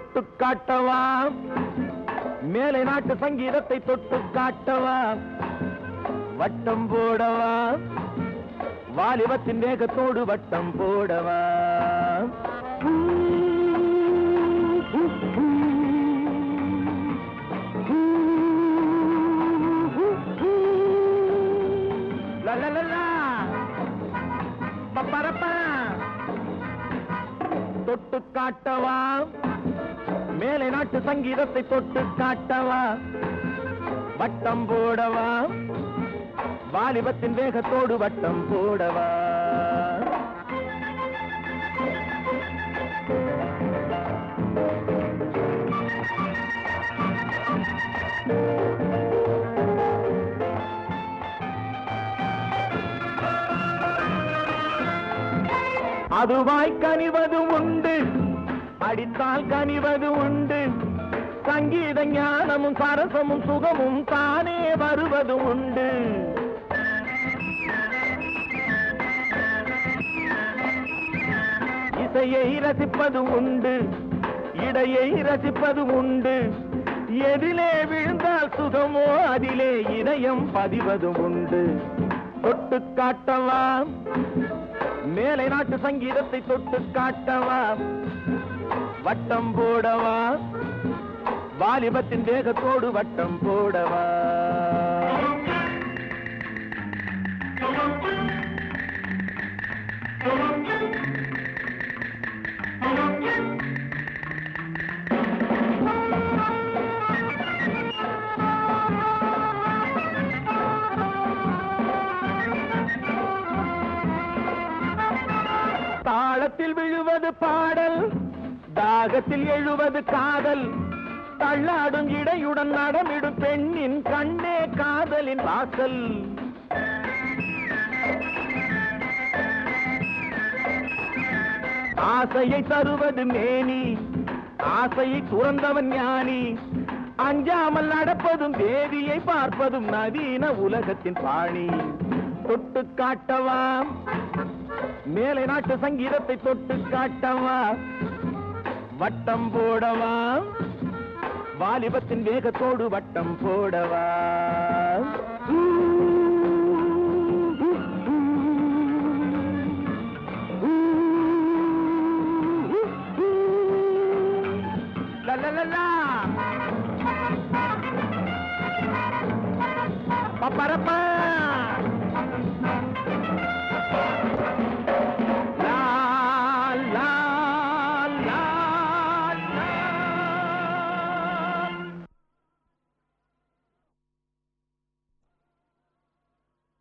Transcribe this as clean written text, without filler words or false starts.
தொட்டு காட்டவா மேலை நாட்டு சங்கீதத்தை தொட்டு காட்டவா வட்டம் போடவா வாலிபத்தின் வேகத்தோடு வட்டம் போடவா தொட்டு காட்டவா மேலை நாட்டு சங்கீதத்தை தொட்டு காட்டவா வட்டம் போடவா வாலிபத்தின் வேகத்தோடு வட்டம் போடவா அதுவாய் கனிவது உண்டு அடித்தால் கனிவது உண்டு சங்கீத ஞானமும் சரசமும் சுகமும் தானே வருவது உண்டு இசையை ரசிப்பது உண்டு இடையை ரசிப்பது உண்டு எதிலே விழுந்தால் சுகமோ அதிலே இதயம் பதிவது உண்டு தொட்டு காட்டவா மேலை நாட்டு சங்கீதத்தை தொட்டு காட்டவா வட்டம் போடவா வாலிபத்தின் வேகத்தோடு வட்டம் போடவா தாளத்தில் விழுவது பாடல் தாகத்தில் எழுவது காதல் தள்ளாடும் இடையுடன் நடமிடும் பெண்ணின் கண்ணே காதலின் வாசல் ஆசையை தருவது மேனி ஆசையை துறந்தவன் ஞானி அஞ்சாமல் நடப்பதும் தேவியை பார்ப்பதும் நவீன உலகத்தின் பாணி தொட்டு காட்டவா மேலை நாட்டு சங்கீதத்தை தொட்டு காட்டவா வட்டம் போடவா வாலிபத்தின் வேகத்தோடு வட்டம் போடவா லா